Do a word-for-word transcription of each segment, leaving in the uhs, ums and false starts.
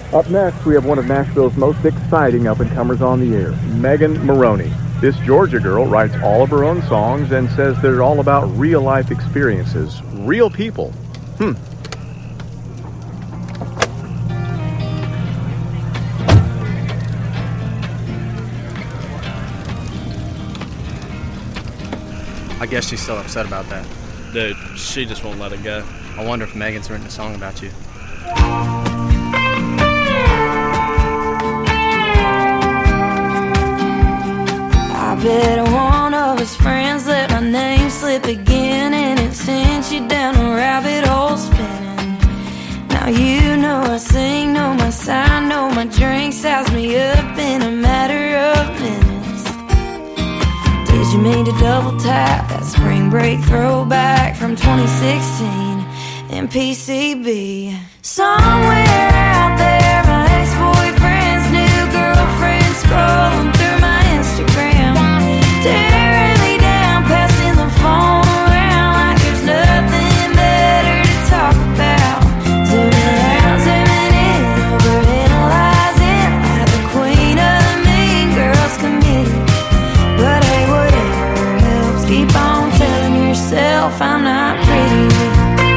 Up next, we have one of Nashville's most exciting up-and-comers on the air, Megan Moroney. This Georgia girl writes all of her own songs and says they're all about real-life experiences, real people. Hmm. I guess she's still upset about that. Dude, she just won't let it go. I wonder if Megan's written a song about you. I bet one of his friends let my name slip again, and it sent you down a rabbit hole spinning. Now you know I sing, know my sign, know my drink, souse me up in a matter of minutes. Did you mean to double tap that spring break throwback from twenty sixteen in P C B? Somewhere out there, my ex-boyfriend's new girlfriend scrolling through my Instagram, tearing me down, passing the phone around like there's nothing better to talk about. Zooming out, zooming in, overanalyzing like the queen of the mean girls committee. But hey, whatever helps, keep on telling yourself I'm not pretty.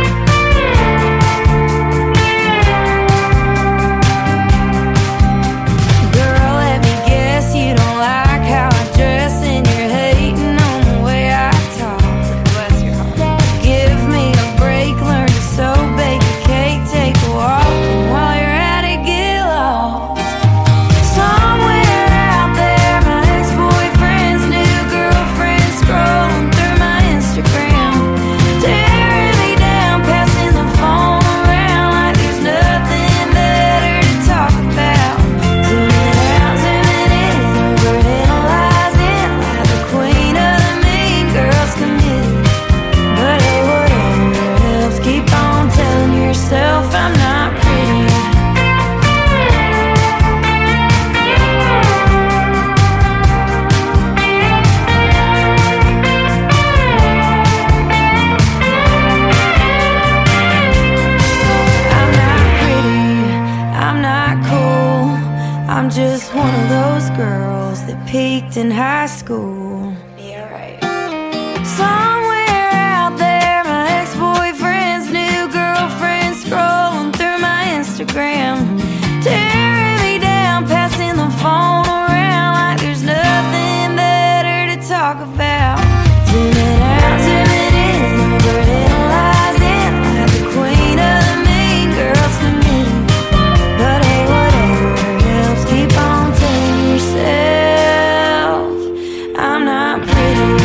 In high school. Yeah, right. Somewhere out there, my ex-boyfriend's new girlfriend scrolling through my Instagram, tearing me down, passing the phone around like there's nothing better to talk about. Zooming out, zooming in, overanalyzing like the queen of the mean girls committee. But hey, whatever helps, keep on telling yourself I'm not pretty.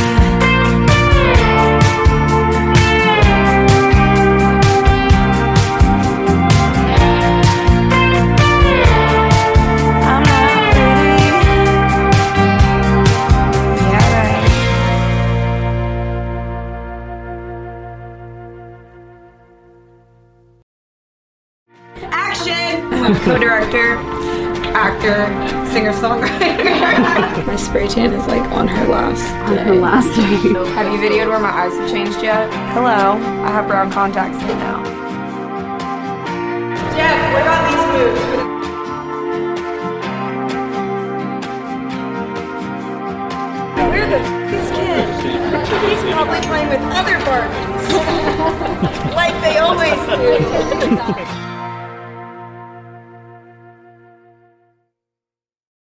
I'm not pretty. Yeah, right. Action! I'm a co-director, actor, singer-songwriter. My spray tan is like on her last day. On her last day. Have you videoed where my eyes have changed yet? Hello, I have brown contacts in now. Jeff, what about these moves? Where the f*** is kid? He's probably playing with other Barbies. Like they always do.